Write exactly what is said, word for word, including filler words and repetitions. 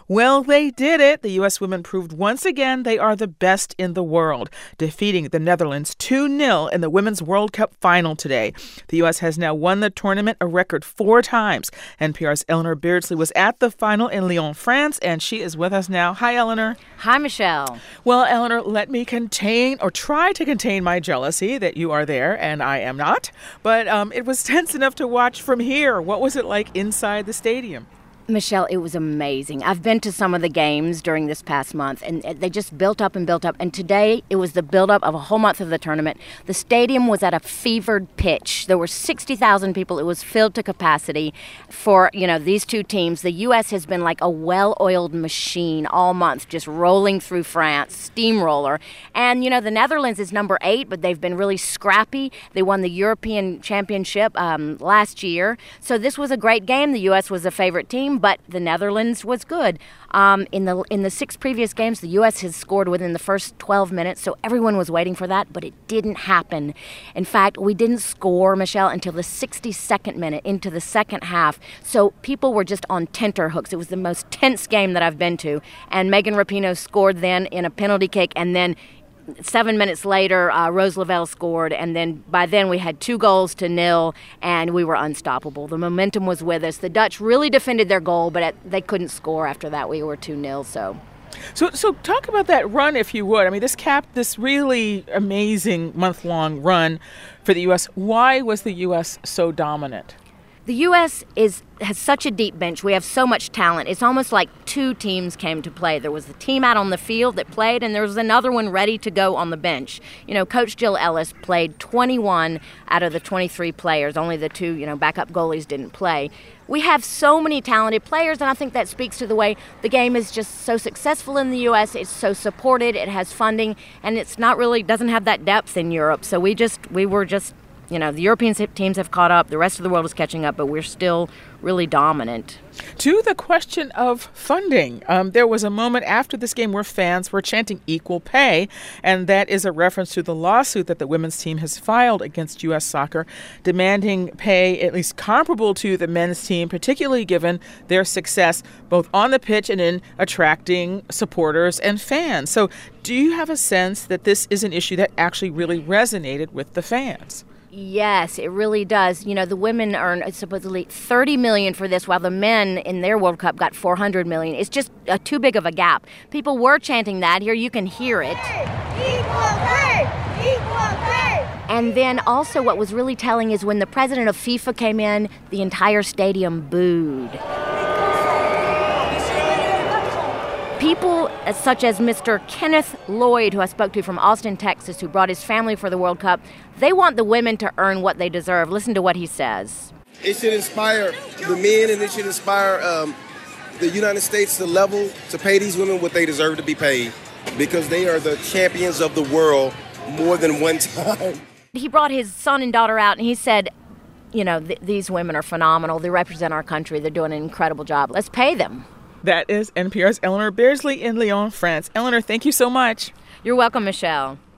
Well, they did it. The U S women proved once again they are the best in the world, defeating the Netherlands two nil in the Women's World Cup final today. The U S has now won the tournament a record four times. N P R's Eleanor Beardsley was at the final in Lyon, France, and she is with us now. Hi, Eleanor. Hi, Michelle. Well, Eleanor, let me contain or try to contain my jealousy that you are there and I am not. But um, it was tense enough to watch from here. What was it like inside the stadium? Michelle, it was amazing. I've been to some of the games during this past month, and they just built up and built up. And today, it was the buildup of a whole month of the tournament. The stadium was at a fevered pitch. There were sixty thousand people. It was filled to capacity for, you know, these two teams. The U S has been like a well-oiled machine all month, just rolling through France, steamroller. And, you know, the Netherlands is number eight, but they've been really scrappy. They won the European Championship um, last year. So this was a great game. The U S was a favorite team, but the Netherlands was good. Um, in the in the six previous games, the U S has scored within the first twelve minutes, so everyone was waiting for that, but it didn't happen. In fact, we didn't score, Michelle, until the sixty-second minute into the second half. So people were just on tenterhooks. It was the most tense game that I've been to. And Megan Rapinoe scored then in a penalty kick, and then Seven minutes later, uh, Rose Lavelle scored, and then by then we had two goals to nil, and we were unstoppable. The momentum was with us. The Dutch really defended their goal, but at, they couldn't score after that. We were two nil, so... So so talk about that run, if you would. I mean, this capped this really amazing month-long run for the U S. Why was the U S so dominant? The U S is has such a deep bench. We have so much talent. It's almost like two teams came to play. There was the team out on the field that played, and there was another one ready to go on the bench. You know, Coach Jill Ellis played twenty-one out of the twenty-three players. Only the two, you know, backup goalies didn't play. We have so many talented players, and I think that speaks to the way the game is just so successful in the U S. It's so supported. It has funding, and it's not really doesn't have that depth in Europe. So we just we were just You know, the European teams have caught up. The rest of the world is catching up, but we're still really dominant. To the question of funding, um, there was a moment after this game where fans were chanting equal pay, and that is a reference to the lawsuit that the women's team has filed against U S Soccer, demanding pay at least comparable to the men's team, particularly given their success both on the pitch and in attracting supporters and fans. So do you have a sense that this is an issue that actually really resonated with the fans? Yes, it really does. You know, the women earn supposedly thirty million dollars for this, while the men in their World Cup got four hundred million dollars. It's just uh, too big of a gap. People were chanting that. Here you can hear it. Equal pay! Equal pay! And then also what was really telling is when the president of FIFA came in, the entire stadium booed. People such as Mister Kenneth Lloyd, who I spoke to from Austin, Texas, who brought his family for the World Cup, they want the women to earn what they deserve. Listen to what he says. It should inspire the men, and it should inspire um, the United States to level to pay these women what they deserve to be paid, because they are the champions of the world more than one time. He brought his son and daughter out, and he said, you know, th- these women are phenomenal. They represent our country. They're doing an incredible job. Let's pay them. That is N P R's Eleanor Beardsley in Lyon, France. Eleanor, thank you so much. You're welcome, Michelle.